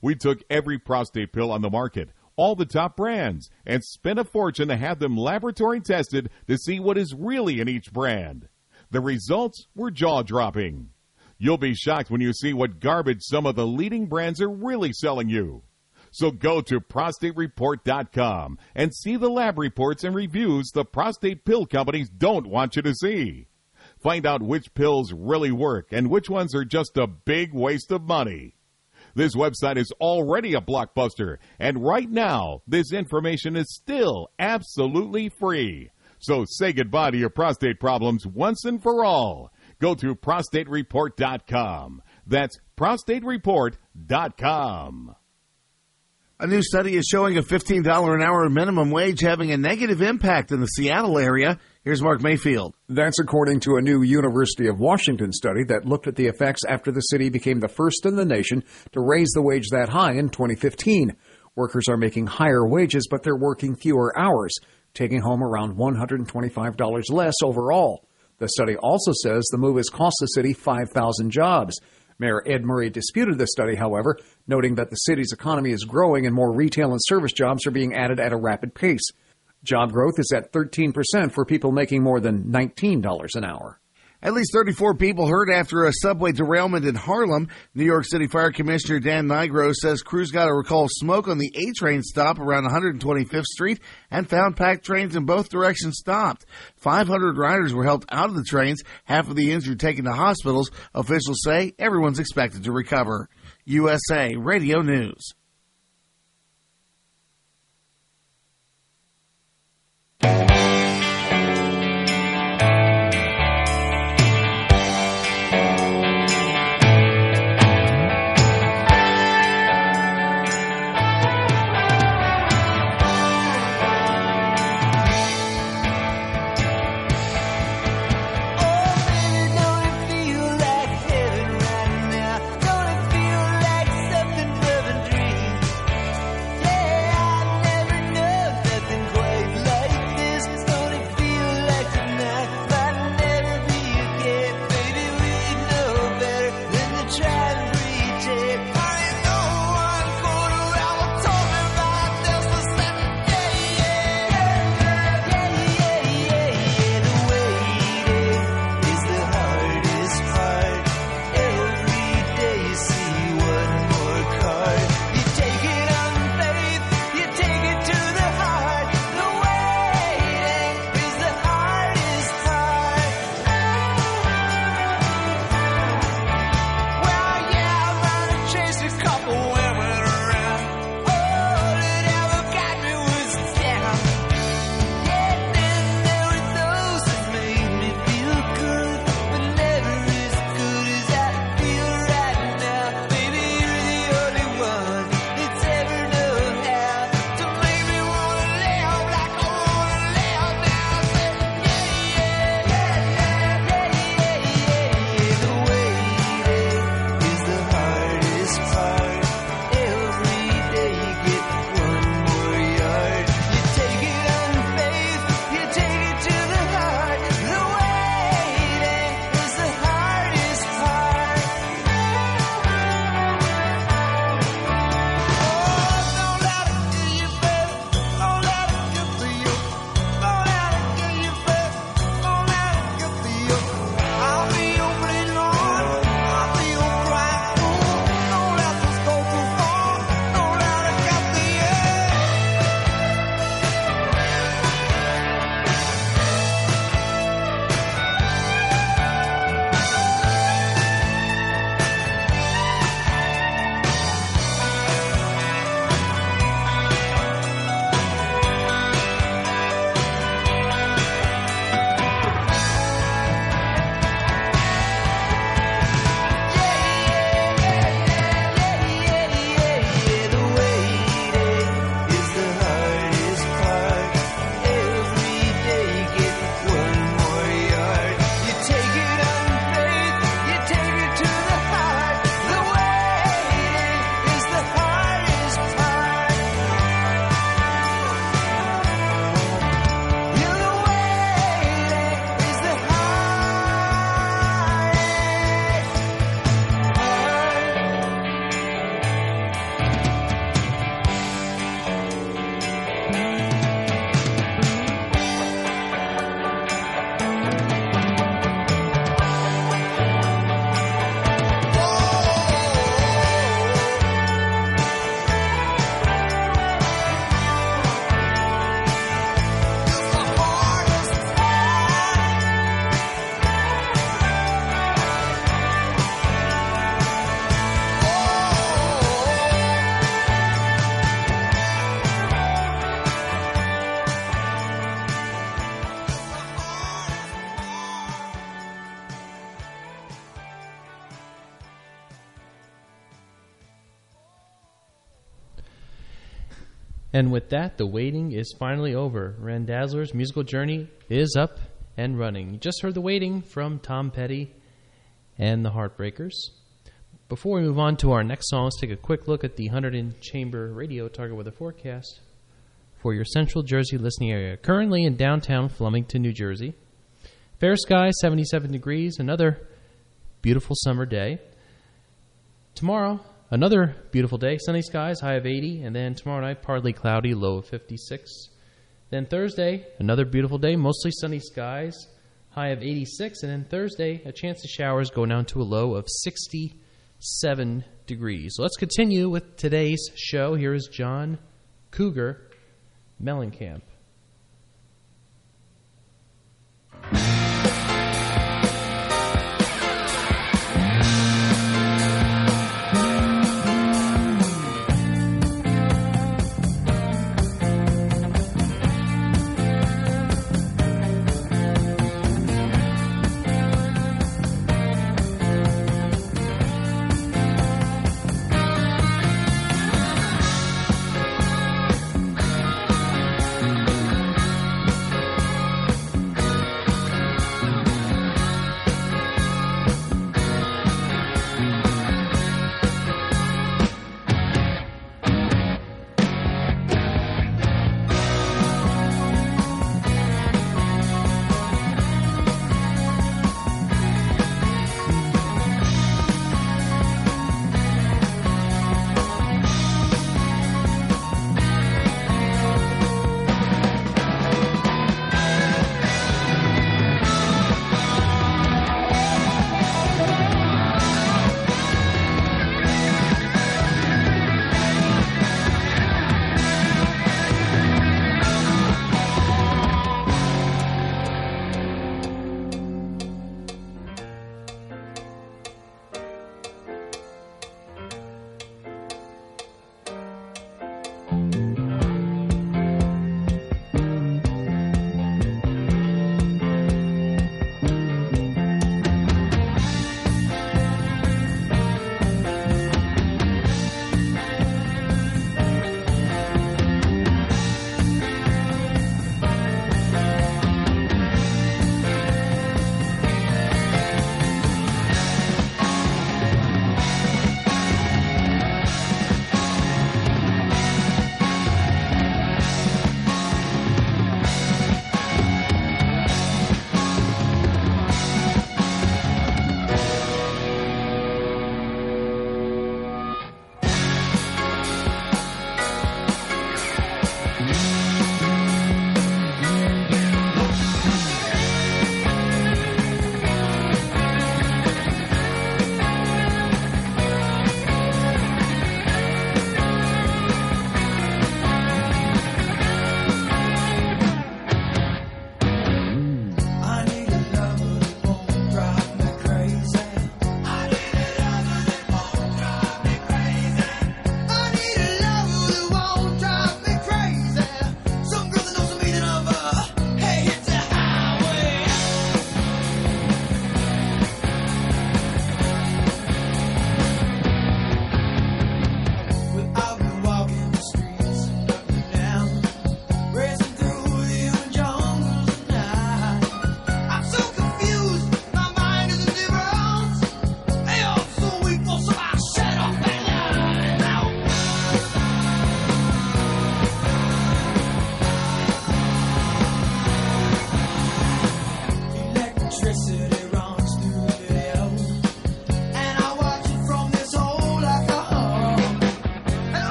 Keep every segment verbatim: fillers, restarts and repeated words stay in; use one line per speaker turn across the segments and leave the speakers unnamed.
We took every prostate pill on the market, all the top brands, and spent a fortune to have them laboratory tested to see what is really in each brand. The results were jaw-dropping. You'll be shocked when you see what garbage some of the leading brands are really selling you. So go to prostate report dot com and see the lab reports and reviews the prostate pill companies don't want you to see. Find out which pills really work and which ones are just a big waste of money. This website is already a blockbuster, and right now, this information is still absolutely free. So say goodbye to your prostate problems once and for all. Go to prostate report dot com. That's prostate report dot com.
A new study is showing a fifteen dollars an hour minimum wage having a negative impact in the Seattle area. Here's Mark Mayfield.
That's according to a new University of Washington study that looked at the effects after the city became the first in the nation to raise the wage that high in twenty fifteen. Workers are making higher wages, but they're working fewer hours, taking home around one hundred twenty-five dollars less overall. The study also says the move has cost the city five thousand jobs. Mayor Ed Murray disputed the study, however, noting that the city's economy is growing and more retail and service jobs are being added at a rapid pace. Job growth is at thirteen percent for people making more than nineteen dollars an hour.
At least thirty-four people hurt after a subway derailment in Harlem. New York City Fire Commissioner Dan Nigro says crews got to recall smoke on the A-train stop around one hundred twenty-fifth Street and found packed trains in both directions stopped. five hundred riders were helped out of the trains, half of the injured taken to hospitals. Officials say everyone's expected to recover. U S A Radio News.
And with that, the waiting is finally over. Randazzler's musical journey is up and running. You just heard the waiting from Tom Petty and the Heartbreakers. Before we move on to our next song, let's take a quick look at the Hunterdon Chamber Radio Target Weather Forecast for your Central Jersey listening area. Currently in downtown Flemington, New Jersey. Fair sky, seventy-seven degrees, another beautiful summer day. Tomorrow, another beautiful day, sunny skies, high of eighty, and then tomorrow night, partly cloudy, low of fifty-six. Then Thursday, another beautiful day, mostly sunny skies, high of eighty-six, and then Thursday, a chance of showers going down to a low of sixty-seven degrees. So let's continue with today's show. Here is John Cougar Mellencamp.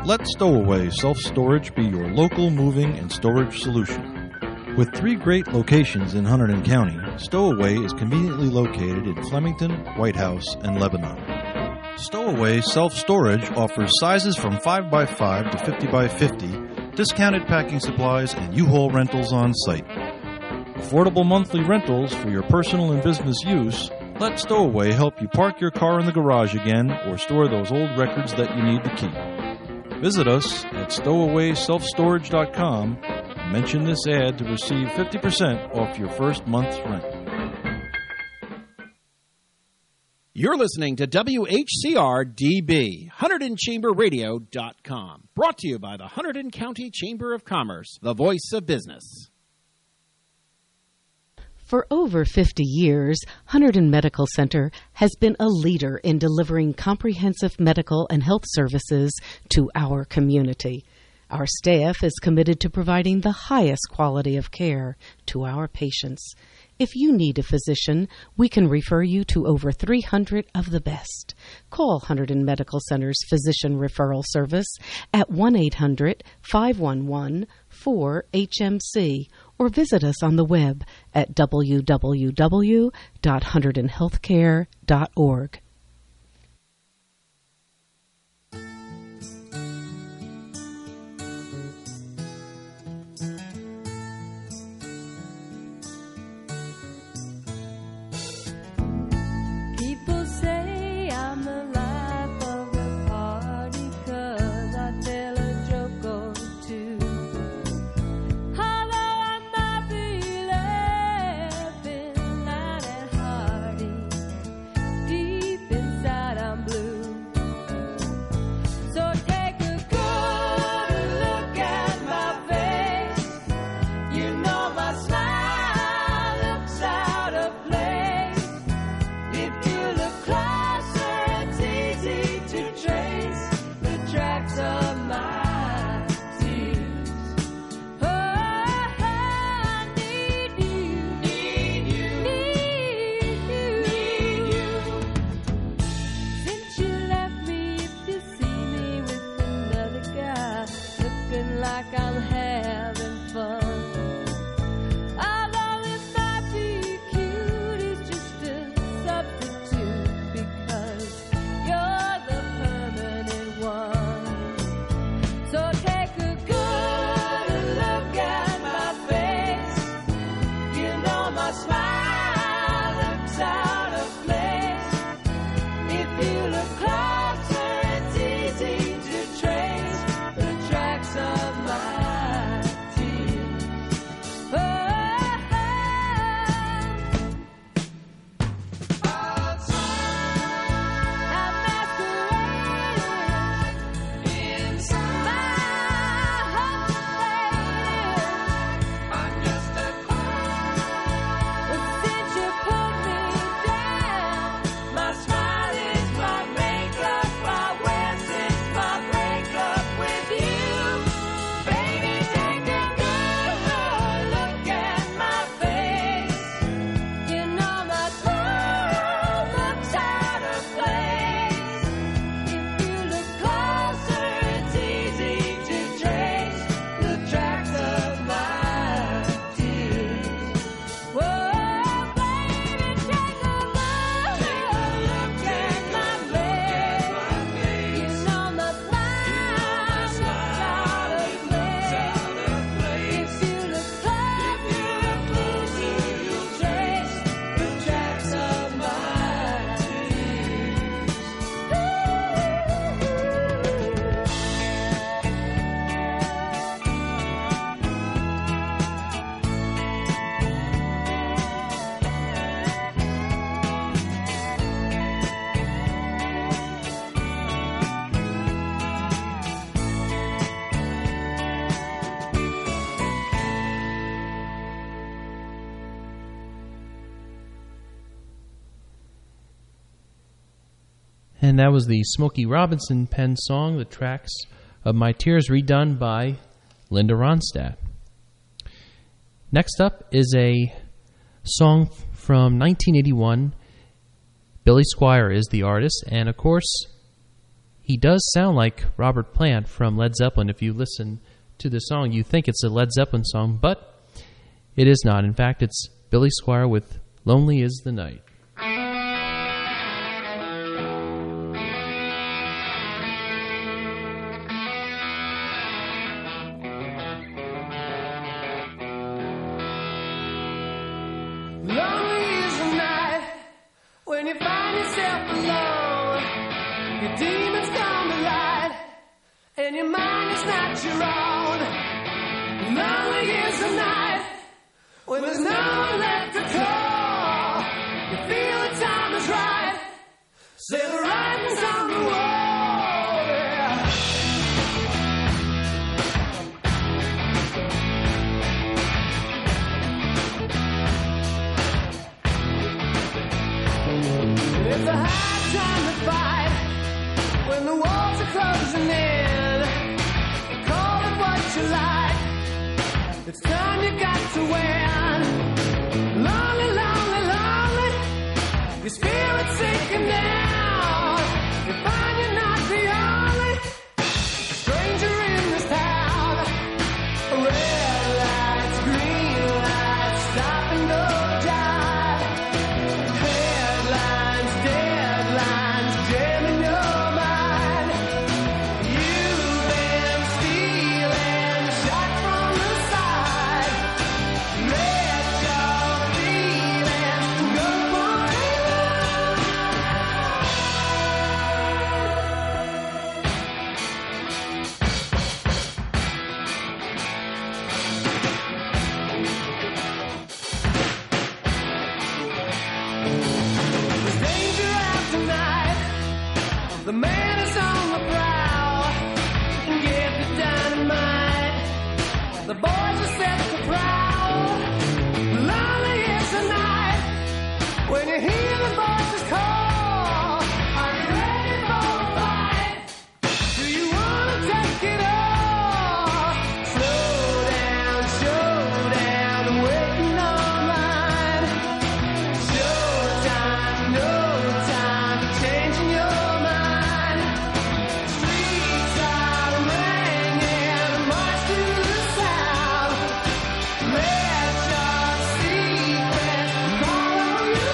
Let Stowaway Self-Storage be your local moving and storage solution. With three great locations in Hunterdon County, Stowaway is conveniently located in Flemington, White House, and Lebanon. Stowaway Self-Storage offers sizes from five by five to fifty by fifty, discounted packing supplies, and U-Haul rentals on site. Affordable monthly rentals for your personal and business use. Let Stowaway help you park your car in the garage again or store those old records that you need to keep. Visit us at stowaway self storage dot com and mention this ad to receive fifty percent off your first month's rent.
You're listening to W H C R D B, Hunterdon Chamber Radio dot com. Brought to you by the Hunterdon County Chamber of Commerce, the voice of business.
For over fifty years, Hunterdon Medical Center has been a leader in delivering comprehensive medical and health services to our community. Our staff is committed to providing the highest quality of care to our patients. If you need a physician, we can refer you to over three hundred of the best. Call Hunterdon Medical Center's Physician Referral Service at one eight hundred five one one four H M C or visit us on the web at w w w dot hunterdon healthcare dot org.
People say I'm the life of the party 'cause I tell a joke or two. Although I might be laughing loud and hearty, deep inside I'm blue. So take a good look at my face. You know my smile looks out of place. If you look closer, it's easy to trace the tracks of my tears. Oh, I need you, need you, need you, need you. Since you left me, if you see me with another guy, looking like I'm having fun. Although it might be cute, it's just a substitute because you're the permanent one. So take a good look at my face. You know my smile looks out of place. If you look closer, it's easy to trace the tracks of my tears. Oh, I'm masquerading inside my heart. I'm just a clown. But since you put me down, my smile is my makeup. I wear since my breakup with you. Baby, take a good look at my face. You know my smile looks out of place. If you look closer, it's easy to trace the tracks of my tears. Whoa, baby, take a look, take a look at my face. You know my smile looks out of place. If you look closer, it's easy to trace the tracks of my tears.
And that was the Smokey Robinson pen song, The Tracks of My Tears, redone by Linda Ronstadt. Next up is a song from nineteen eighty-one. Billy Squier is the artist, and of course, he does sound like Robert Plant from Led Zeppelin. If you listen to the song, you think it's a Led Zeppelin song, but it is not. In fact, it's Billy Squier with Lonely is the Night.
Lonely is the night when you find yourself alone. Your demons come to light, and your mind is not your own. Lonely is the night when there's no one left to call. You feel the time is right, say the writing's on the wall. Yeah. It's a hard time to fight when the walls are closing in. Call it what you like, it's time you got to win. Lonely, lonely, lonely, your spirit's sinking down. You find you're not the only stranger in this town. Red lights, green lights, stop and go jive. Headlines, deadlines, jamming your mind. You've been stealing, shot from the side. Let your feelings go There's danger out tonight. The man is on the prowl. Get the dynamite. The boys are set to prowl. Lonely is the night when you hear the voices call. Are you ready for a fight? Do you want to take it all? Slow down, show down, waiting online. Showtime, no time for changing your mind. Streets are ringing, march to the sound. Let your secrets follow you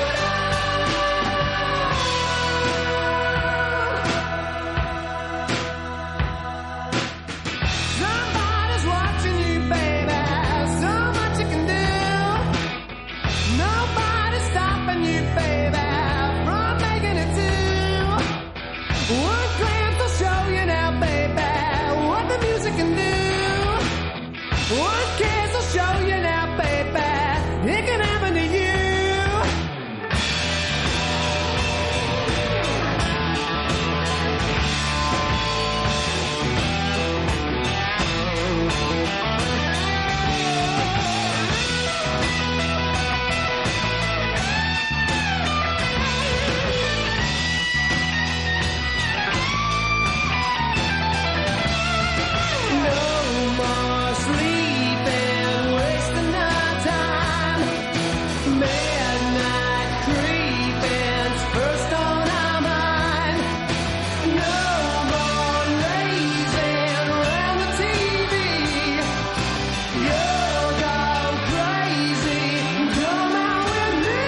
down. Somebody's watching you, baby. So much you can do. Nobody's stopping you, baby, from making it two. One glance will show you now, baby, what the music can do. One kiss will show you now, baby, it can happen to you. No more sleeping, wasting our time. Midnight creeping's first on our mind. No more lazing around the T V. You'll go crazy, come out with me.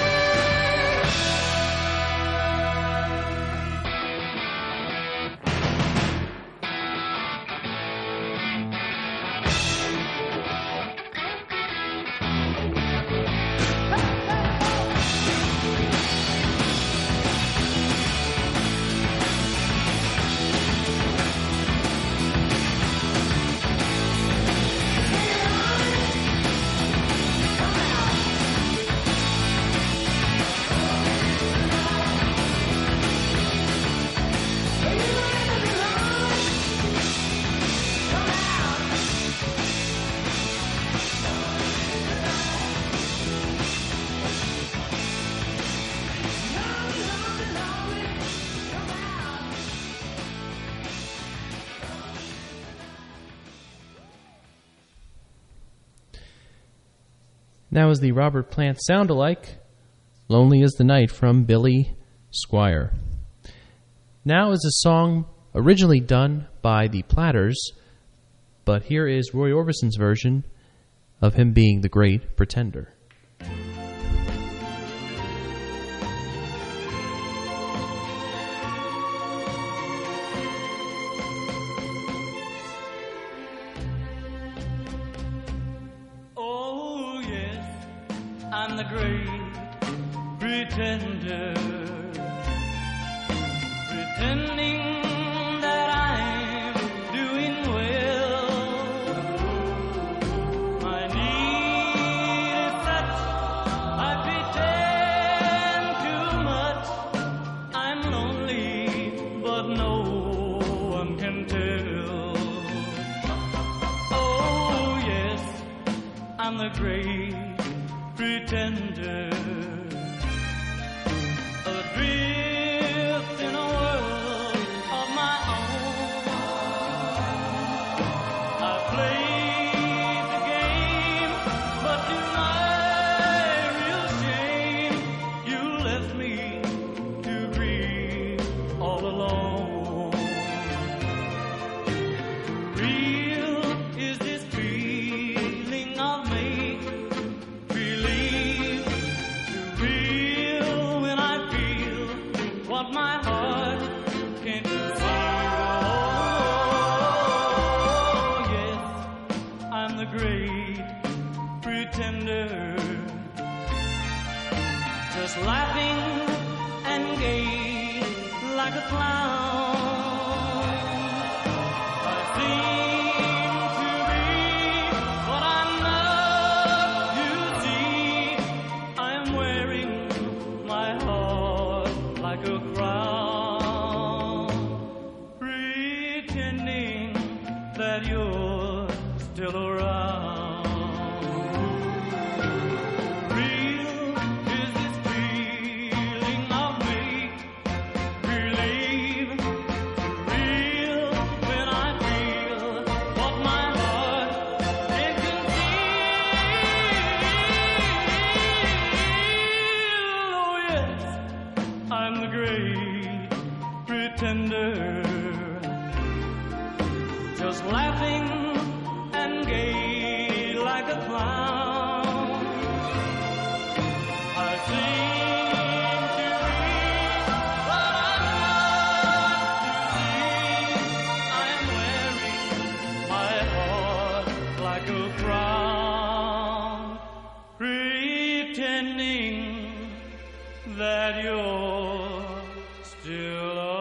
That was the Robert Plant sound-alike, Lonely is the Night from Billy Squier. Now is a song originally done by the Platters, but here is Roy Orbison's version of him being the Great Pretender.
Oh, yes, I'm the Great Pretender. Pretending that I'm doing well. My need is such, I pretend too much. I'm lonely, but no one can tell. Oh yes, I'm the Great Pretender. Adrift in a world of my own. I played the game, but to my real shame, you left me to grieve all alone. Real is this feeling of make believe. Real when I feel what my heart can't conceal. Oh, yes, I'm the Great Pretender. Just laughing and gay like a clown. I seem to be what I'm not, you see. I'm wearing my heart like a crown, pretending that you're still around. Real is this feeling of make believe. Real when I feel what my heart can't conceal. Oh yes, I'm the Great Pretender. Just laughing and gay like a clown. I seem to be what I'm not to see. I'm wearing my heart like a crown, pretending that you're still around.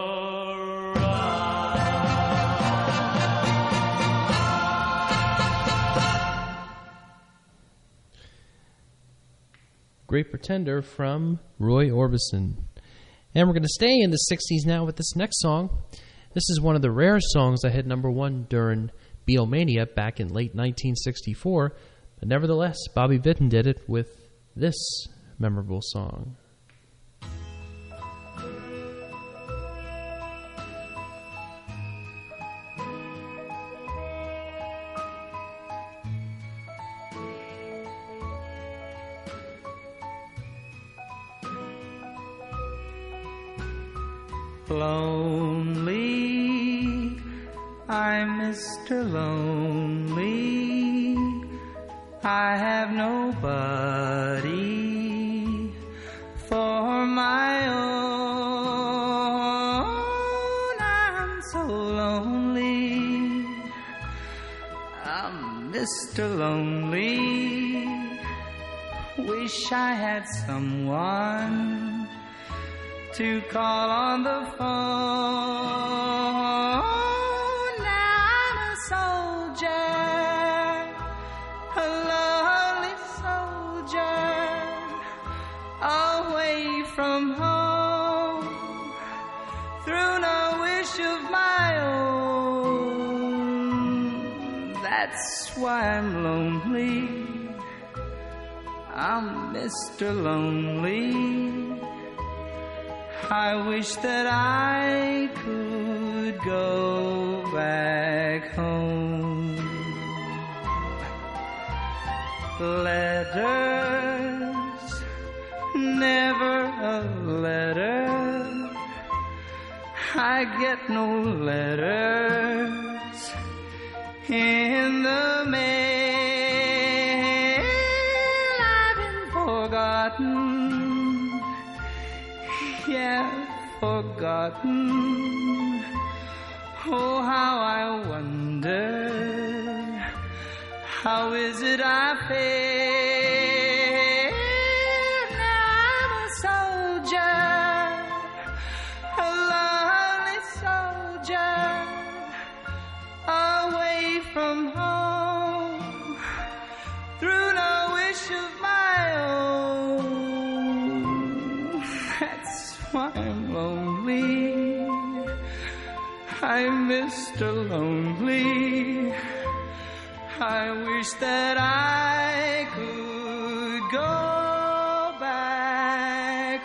Great Pretender from Roy Orbison. And we're going to stay in the sixties now with this next song. This is one of the rare songs that hit number one during Beatlemania back in late nineteen sixty-four. But nevertheless, Bobby Vinton did it with this memorable song.
Lonely, I'm Mister Lonely. I have nobody for my own. I'm so lonely. I'm Mister Lonely. Wish I had someone to call on the phone. Now I'm a soldier, a lonely soldier, away from home, through no wish of my own. That's why I'm lonely. I'm Mister Lonely. I wish that I could go back home. Letters, never a letter. I get no letters in the mail. I've been forgotten, yeah, forgotten. Oh, how I wonder, how is it I fail? Now I'm a soldier, a lonely soldier, away from home, through no wish of my own. That's why I'm lonely, I'm Mister Lonely. I wish that I could go back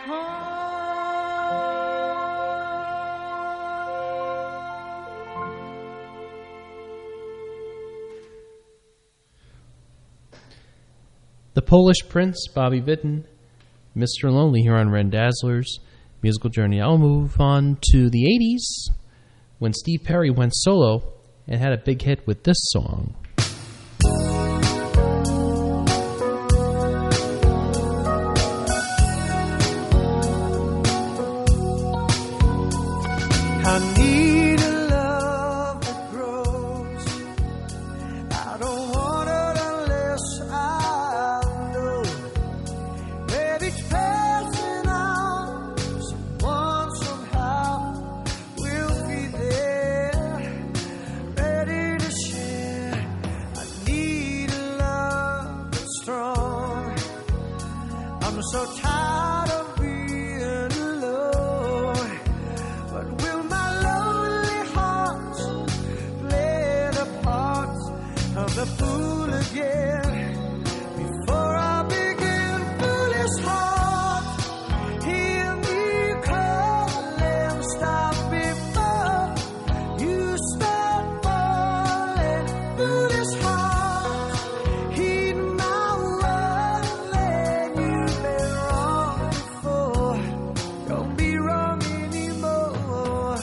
home.
The Polish Prince, Bobby Vinton, Mister Lonely here on Rendazzler's Musical Journey. I'll move on to the eighties when Steve Perry went solo and had a big hit with this song.
I need a love that grows. I don't want it unless I know that each passing hour, someone somehow will be there, ready to share. I need a love that's strong. I'm so tired of being alone. But will my lonely heart play the part of the fool again? Before I begin, foolish heart, hear me calling, stop before you start falling. Foolish heart, heed my warning, you've been wrong before, don't be wrong anymore.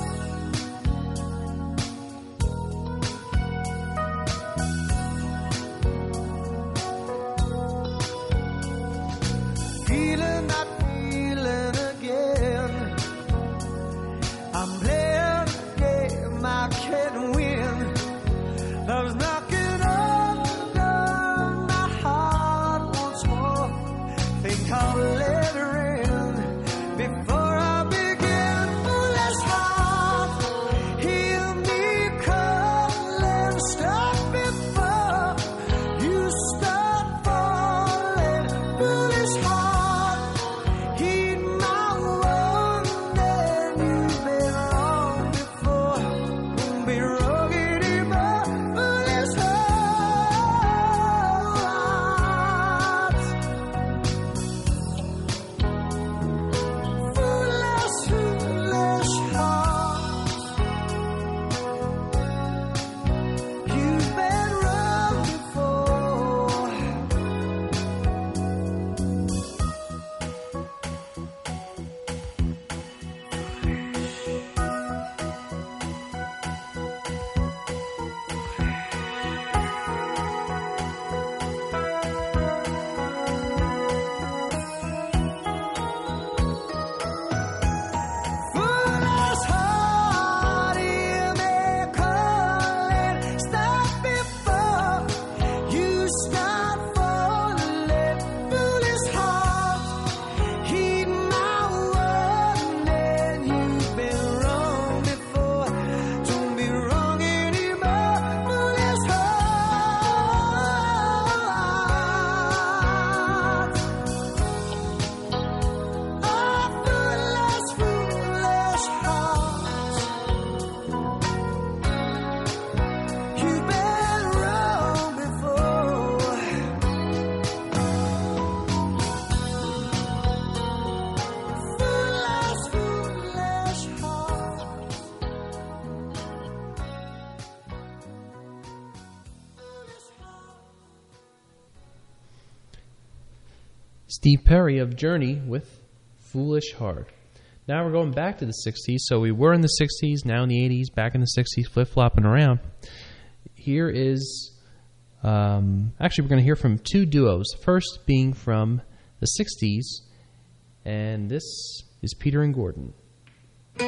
Feeling that feeling again. I'm playing a game I can't win. Love's knocking on the door, my heart wants more. Think I'll let her in before I begin. Foolish heart, hear me calling, stop before you start falling. Foolish heart, heed my warning, you've been wrong before, won't be wrong anymore. Foolish heart, foolish, foolish heart, you've been wrong before. Foolish heart, hear me calling, stop before you start falling. Foolish heart, heed my warning, you've been wrong before, don't be wrong anymore. Foolish heart, oh, foolish, foolish heart, you've been wrong before. Foolish, foolish heart.
Steve Perry of Journey with Foolish Heart. Now we're going back to the sixties. So we were in the sixties, now in the eighties, back in the sixties, flip-flopping around. Here is, um, actually we're going to hear from two duos. First being from the sixties, and this is Peter and Gordon.
When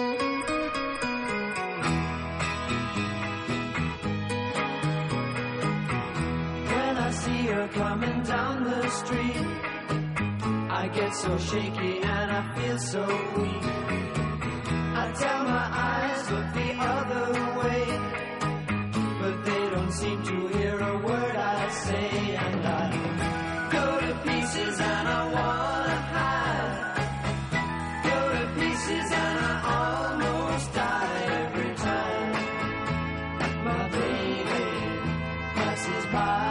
I see her coming down the street, I get so shaky and I feel so weak. I tell my eyes look the other way, but they don't seem to hear a word I say, and I go to pieces and I wanna hide. Go to pieces and I almost die every time my baby passes by.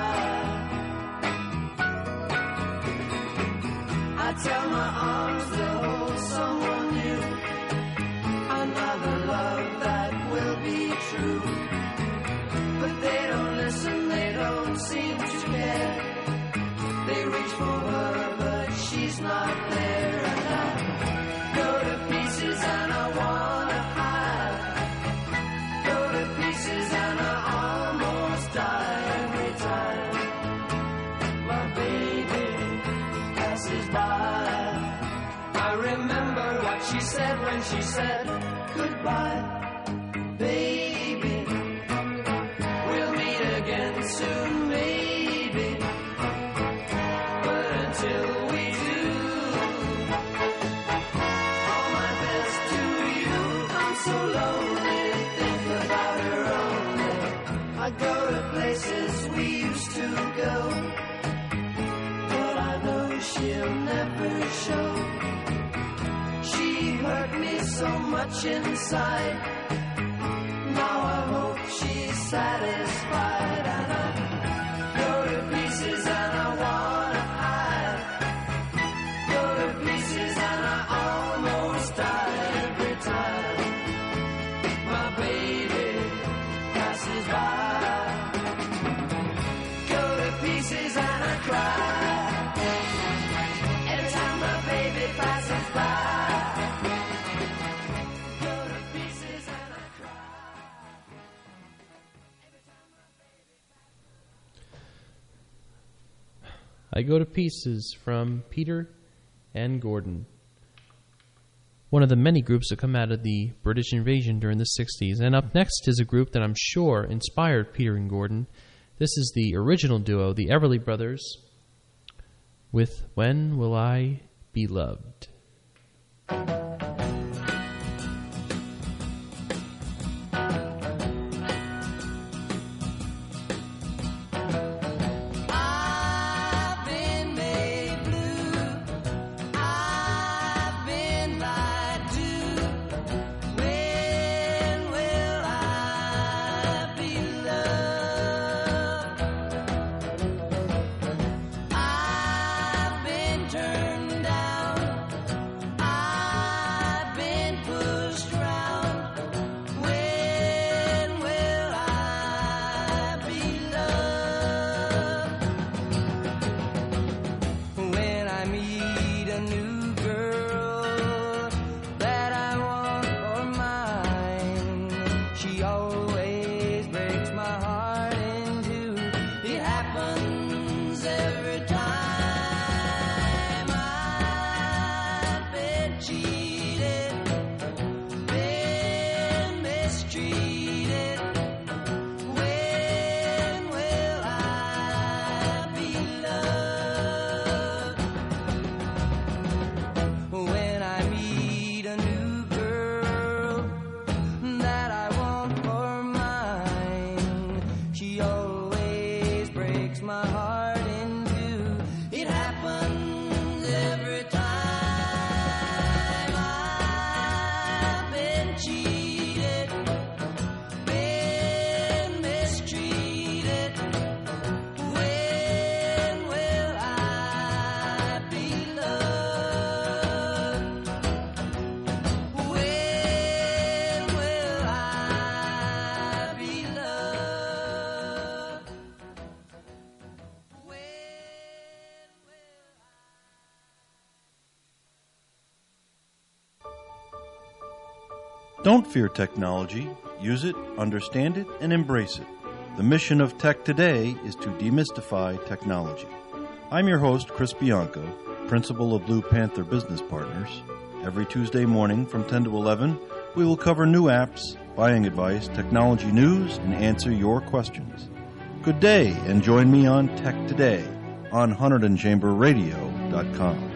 I tell my arms they'll hold someone new, another love that will be true. But they don't listen, they don't seem to care. They reach for her, but she's not there. And I go to pieces and I wanna hide. Go to pieces and I almost die every time my baby passes by. I remember what she said when she said goodbye, baby. We'll meet again soon, maybe. But until we do, all my best to you. I'm so lonely to think about her only. I go to places we used to go, but I know she'll never show. She hurt me so much inside. Now I hope she's satisfied, and I go to pieces and I wanna hide. Go to pieces and I almost die every time my baby passes by. Go to pieces and I cry every time my baby passes by. Go to pieces and I cry.
I Go to Pieces from Peter and Gordon. One of the many groups that come out of the British invasion during the sixties. And up next is a group that I'm sure inspired Peter and Gordon. This is the original duo, the Everly Brothers, with When Will I Be Loved?
I've been made blue. I've been lied to. When will I be loved? I've been turned down. I've
Don't fear technology. Use it, understand it, and embrace it. The mission of Tech Today is to demystify technology. I'm your host, Chris Bianco, principal of Blue Panther Business Partners. Every Tuesday morning from ten to eleven, we will cover new apps, buying advice, technology news, and answer your questions. Good day, and join me on Tech Today on one hundred chamber radio dot com.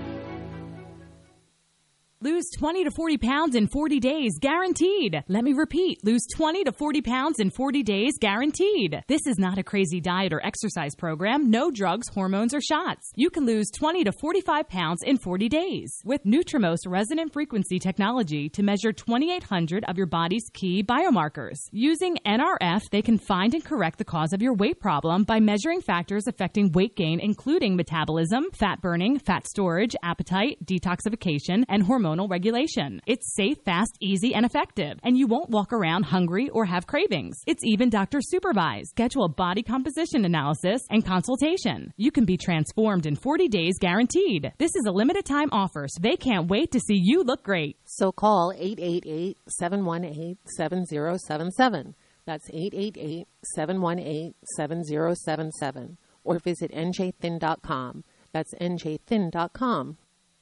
Lose twenty to forty pounds in forty days, guaranteed. Let me repeat, lose twenty to forty pounds in forty days, guaranteed. This is not a crazy diet or exercise program. No drugs, hormones, or shots. You can lose twenty to forty-five pounds in forty days with Nutrimost resonant frequency technology to measure twenty-eight hundred of your body's key biomarkers. Using N R F, they can find and correct the cause of your weight problem by measuring factors affecting weight gain, including metabolism, fat burning, fat storage, appetite, detoxification, and hormonal regulation. It's safe, fast, easy, and effective, and you won't walk around hungry or have cravings. It's even doctor supervised. Schedule a body composition analysis and consultation. You can be transformed in forty days, guaranteed. This is a limited time offer, so they can't wait to see you look great.
So call eight eight eight, seven one eight, seven zero seven seven. That's eight eight eight, seven one eight, seven zero seven seven. Or visit N J thin dot com. That's N J thin dot com.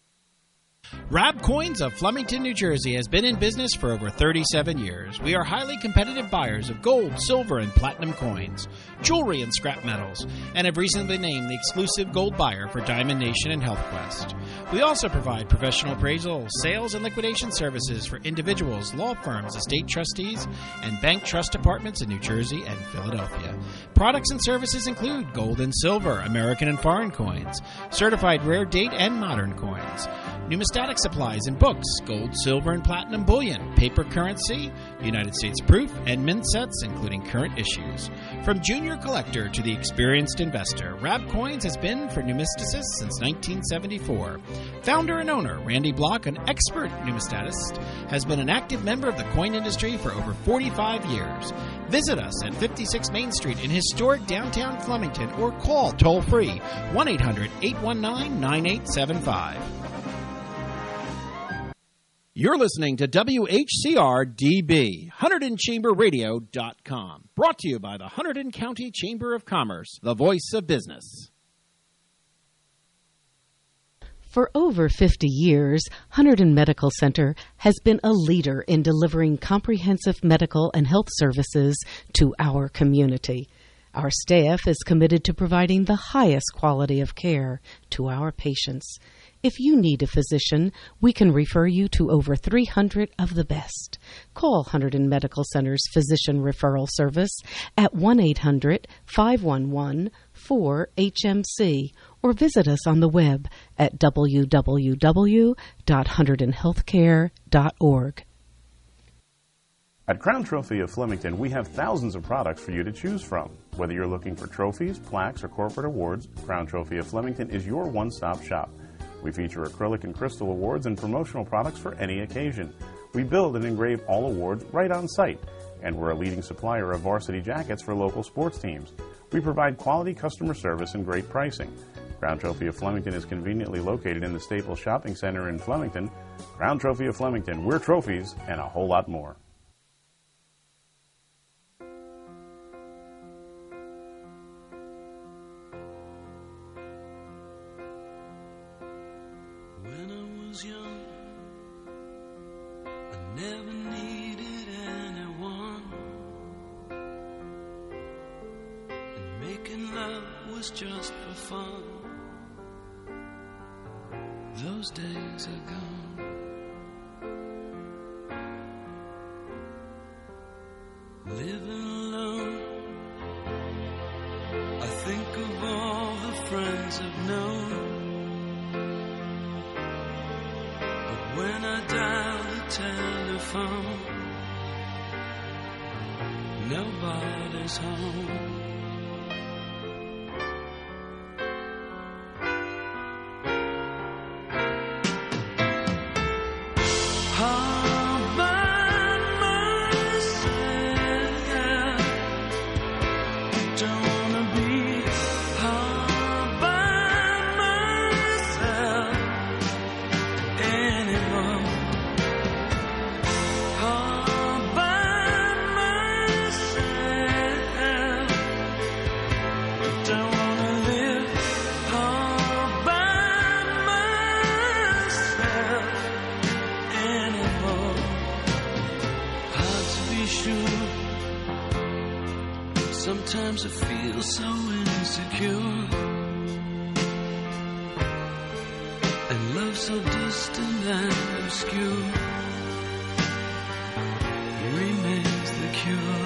Rab Coins of Flemington, New Jersey has been in business for over thirty-seven years. We are highly competitive buyers of gold, silver, and platinum coins, jewelry, and scrap metals, and have recently been named the exclusive gold buyer for Diamond Nation and HealthQuest. We also provide professional appraisal, sales, and liquidation services for individuals, law firms, estate trustees, and bank trust departments in New Jersey and Philadelphia. Products and services include gold and silver, American and foreign coins, certified rare date and modern coins, numismatic supplies and books, gold, silver, and platinum bullion, paper currency, United States proof, and mint sets, including current issues. From junior collector to the experienced investor, Rab Coins has been for numismaticists since nineteen seventy-four. Founder and owner Randy Block, an expert numismatist, has been an active member of the coin industry for over forty-five years. Visit us at fifty-six Main Street in historic downtown Flemington or call toll-free one eight hundred, eight one nine, nine eight seven five. You're listening to W H C R D B, one hundred chamber radio dot com. Brought to you by the Hunterdon County Chamber of Commerce, the voice of business.
For over fifty years, Hunterdon Medical Center has been a leader in delivering comprehensive medical and health services to our community. Our staff is committed to providing the highest quality of care to our patients. If you need a physician, we can refer you to over three hundred of the best. Call Hunterdon Medical Center's Physician Referral Service at one eight hundred, five one one, four H M C or visit us on the web at w w w dot hunterdon healthcare dot org.
At Crown Trophy of Flemington, we have thousands of products for you to choose from. Whether you're looking for trophies, plaques, or corporate awards, Crown Trophy of Flemington is your one-stop shop. We feature acrylic and crystal awards and promotional products for any occasion. We build and engrave all awards right on site, and we're a leading supplier of varsity jackets for local sports teams. We provide quality customer service and great pricing. Crown Trophy of Flemington is conveniently located in the Staples Shopping Center in Flemington. Crown Trophy of Flemington, we're trophies and a whole lot more.
Young, I never needed anyone, and making love was just for fun. Those days are gone. Living alone, I think of all the friends I've known. When I dial the telephone, nobody's home. All by myself, don't wanna be all by myself anymore. All so insecure, and love so distant and obscure remains the cure.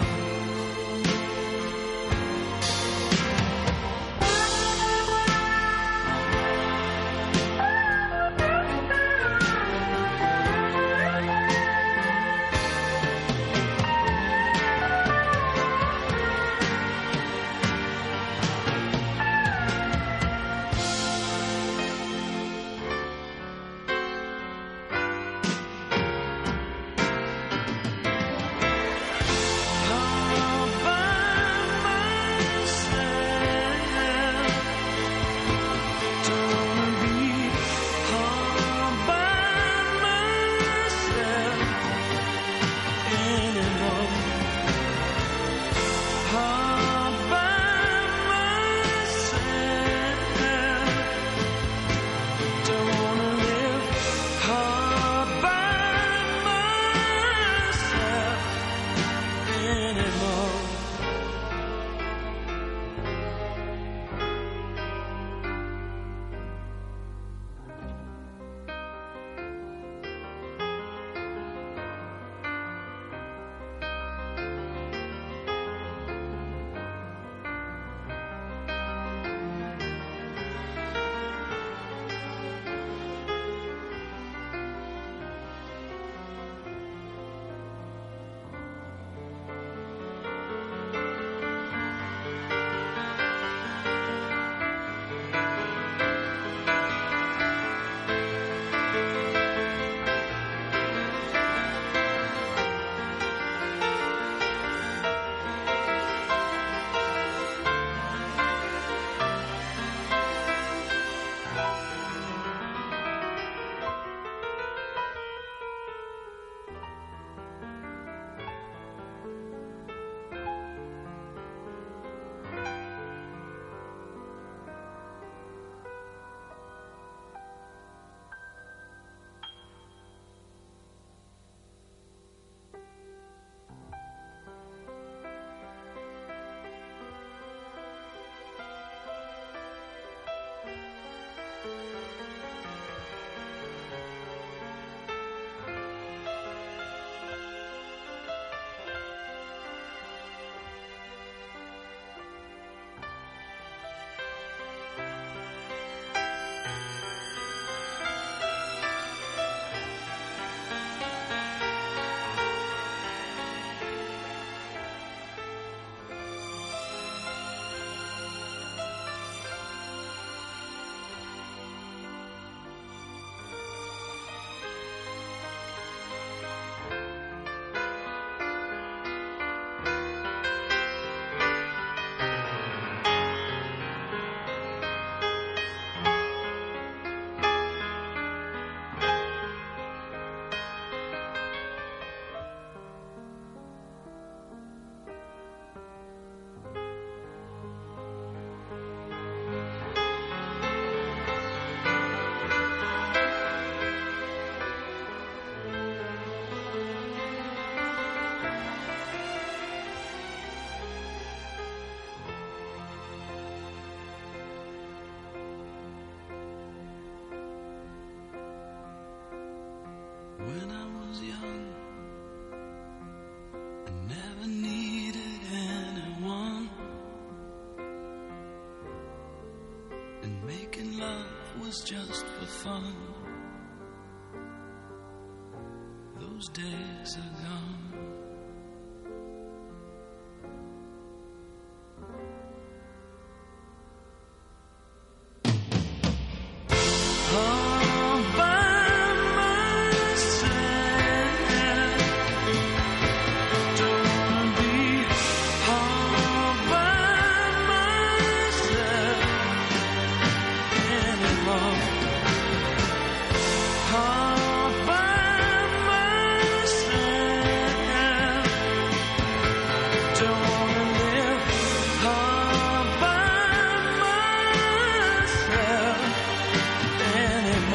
When I was young, I never needed anyone, and making love was just for fun. Those days are gone. Anymore.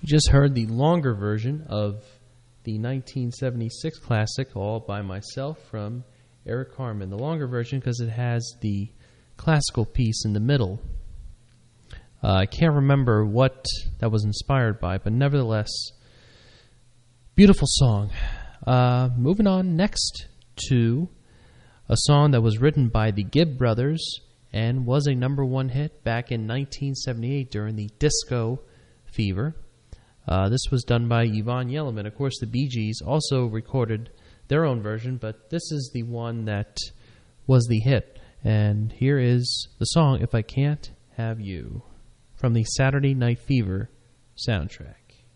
You just heard the longer version of the nineteen seventy-six classic All By Myself from Eric Carmen. The longer version because it has the classical piece in the middle. Uh, I can't remember what that was inspired by, but nevertheless, beautiful song. Uh, moving on next to a song that was written by the Gibb Brothers and was a number one hit back in nineteen seventy-eight during the disco fever. Uh, this was done by Yvonne Yellowman. Of course, the Bee Gees also recorded their own version, but this is the one that was the hit. And here is the song, If I Can't Have You, from the Saturday Night Fever soundtrack.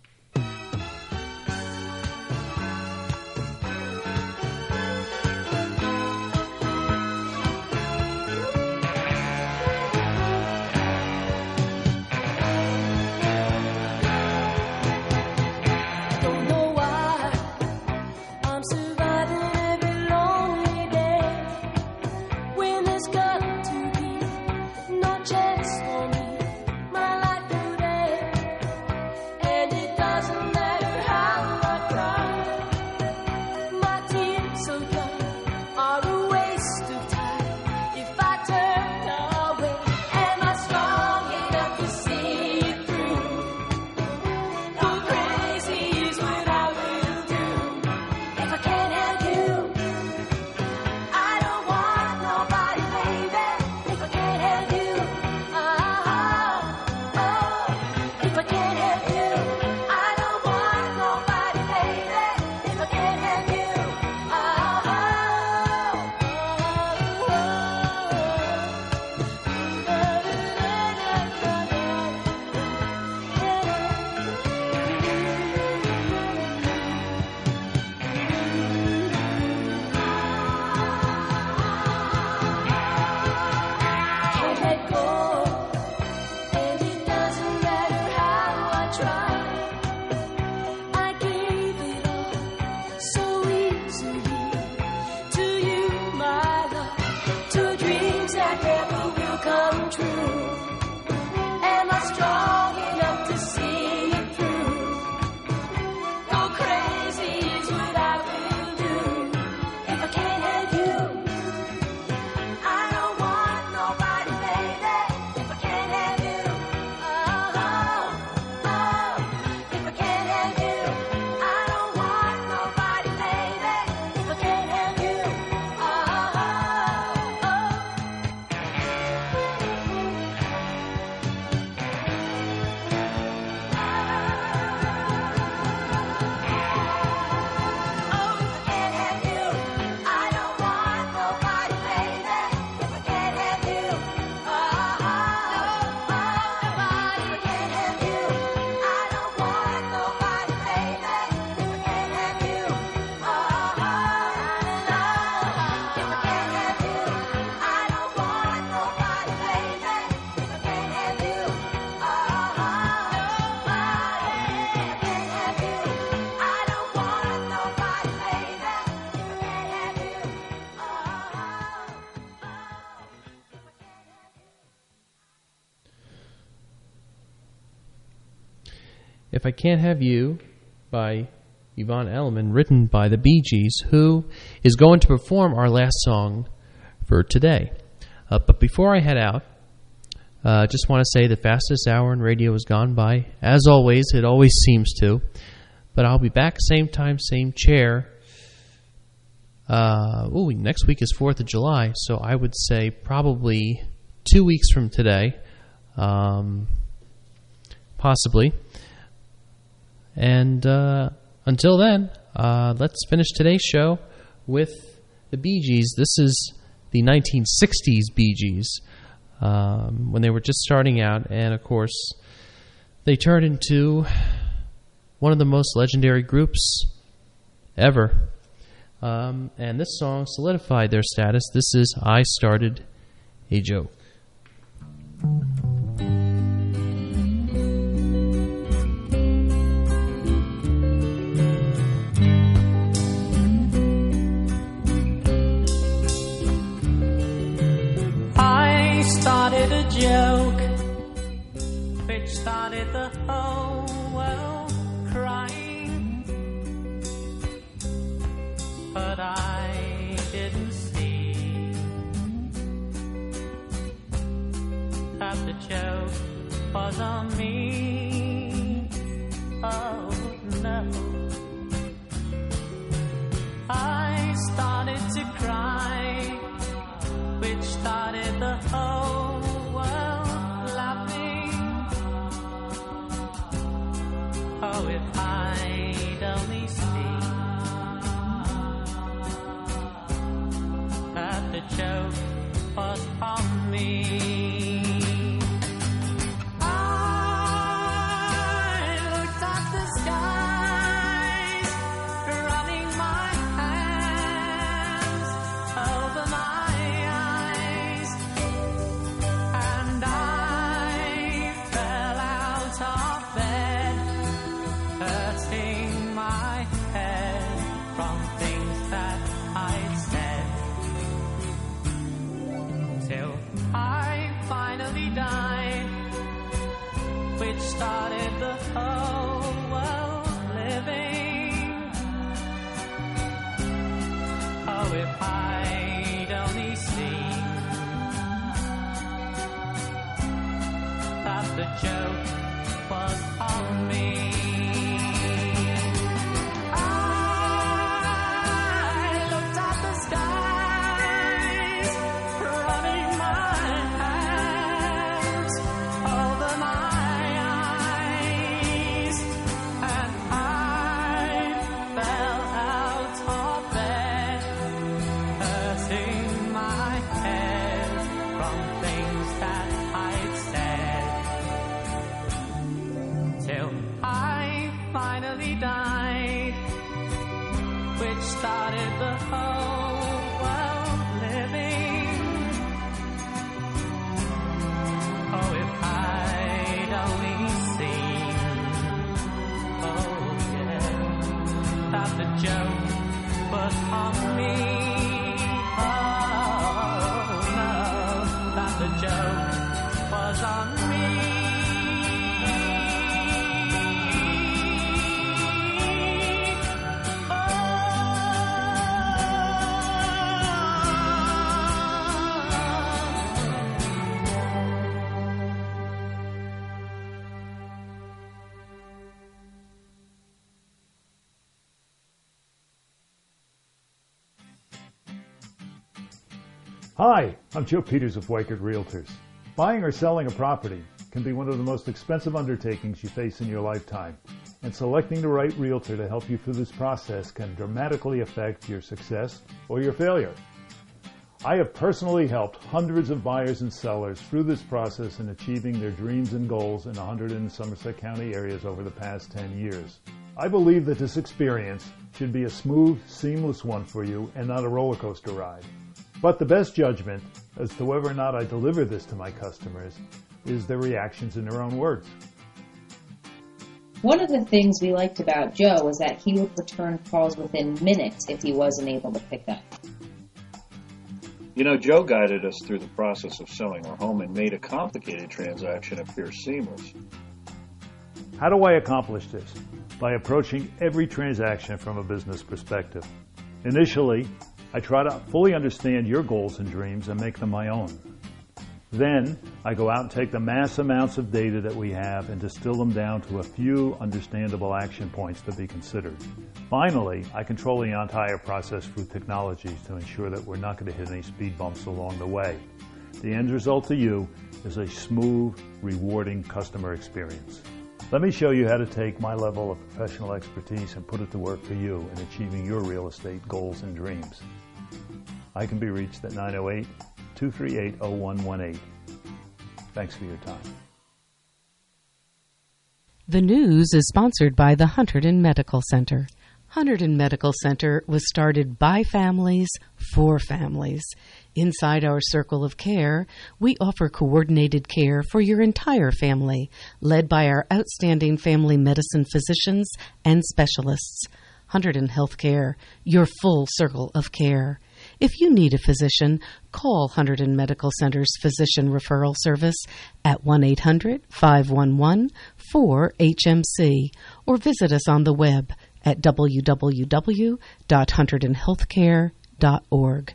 If I Can't Have You by Yvonne Elliman, written by the Bee Gees, who is going to perform our last song for today. Uh, but before I head out, I uh, just want to say the fastest hour in radio has gone by. As always, it always seems to. But I'll be back same time, same chair. Uh, ooh, next week is fourth of July, so I would say probably two weeks from today, um, possibly. And uh, until then, uh, let's finish today's show with the Bee Gees. This is the nineteen sixties Bee Gees, um, when they were just starting out. And, of course, they turned into one of the most legendary groups ever. Um, and this song solidified their status. This is I Started a Joke.
I started a joke which started the whole world no. I started to cry, which started the whole world laughing. Oh, if I'd only seen that the joke was on me. Started the whole world living. Oh, if I'd only seen that the joke was on me. I looked at the skies, running my hands over my started the whole world living. Oh, if I'd only seen, oh yeah, that the joke was on me. Oh no, that the joke was on me.
Hi, I'm Joe Peters of Weichert Realtors. Buying or selling a property can be one of the most expensive undertakings you face in your lifetime, and selecting the right realtor to help you through this process can dramatically affect your success or your failure. I have personally helped hundreds of buyers and sellers through this process in achieving their dreams and goals in one hundred in Somerset County areas over the past ten years. I believe that this experience should be a smooth, seamless one for you and not a roller coaster ride. But the best judgment as to whether or not I deliver this to my customers is their reactions in their own words.
One of the things we liked about Joe was that he would return calls within minutes if he wasn't able to pick up.
You know, Joe guided us through the process of selling our home and made a complicated transaction appear seamless.
How do I accomplish this? By approaching every transaction from a business perspective. Initially, I try to fully understand your goals and dreams and make them my own. Then, I go out and take the mass amounts of data that we have and distill them down to a few understandable action points to be considered. Finally, I control the entire process through technologies to ensure that we're not going to hit any speed bumps along the way. The end result to you is a smooth, rewarding customer experience. Let me show you how to take my level of professional expertise and put it to work for you in achieving your real estate goals and dreams. I can be reached at nine oh eight, two three eight, oh one one eight. Thanks for your time.
The news is sponsored by the Hunterdon Medical Center. Hunterdon Medical Center was started by families for families. Inside our circle of care, we offer coordinated care for your entire family, led by our outstanding family medicine physicians and specialists. Hunterdon Healthcare, your full circle of care. If you need a physician, call Hunterdon Medical Center's Physician Referral Service at one eight hundred, five one one, four H M C or visit us on the web at w w w dot hunterdon healthcare dot org.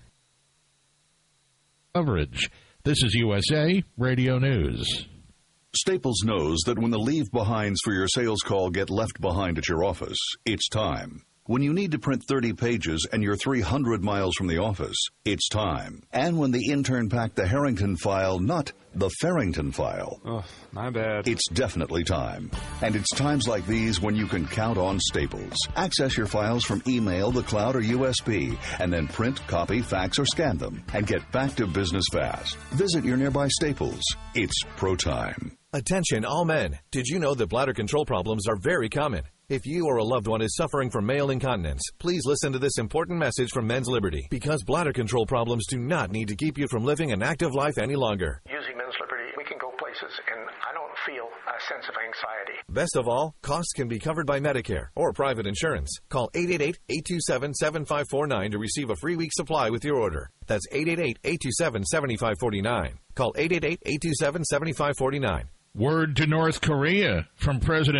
Coverage. This is U S A Radio News. Staples knows that when the leave-behinds for your sales call get left behind at your office, it's time. When you need to print thirty pages and you're three hundred miles from the office, it's time. And when the intern packed the Harrington file, not the Farrington file.
Oh, my bad.
It's definitely time. And it's times like these when you can count on Staples. Access your files from email, the cloud, or U S B, and then print, copy, fax, or scan them, and get back to business fast. Visit your nearby Staples. It's pro time.
Attention all men. Did you know that bladder control problems are very common? If you or a loved one is suffering from male incontinence, please listen to this important message from Men's Liberty, because bladder control problems do not need to keep you from living an active life any longer.
Using Men's Liberty, we can go places, and I don't feel a sense of anxiety.
Best of all, costs can be covered by Medicare or private insurance. Call eight eight eight, eight two seven, seven five four nine to receive a free week supply with your order. That's eight eight eight, eight two seven, seven five four nine. Call eight eight eight, eight two seven, seven five four nine.
Word to North Korea from President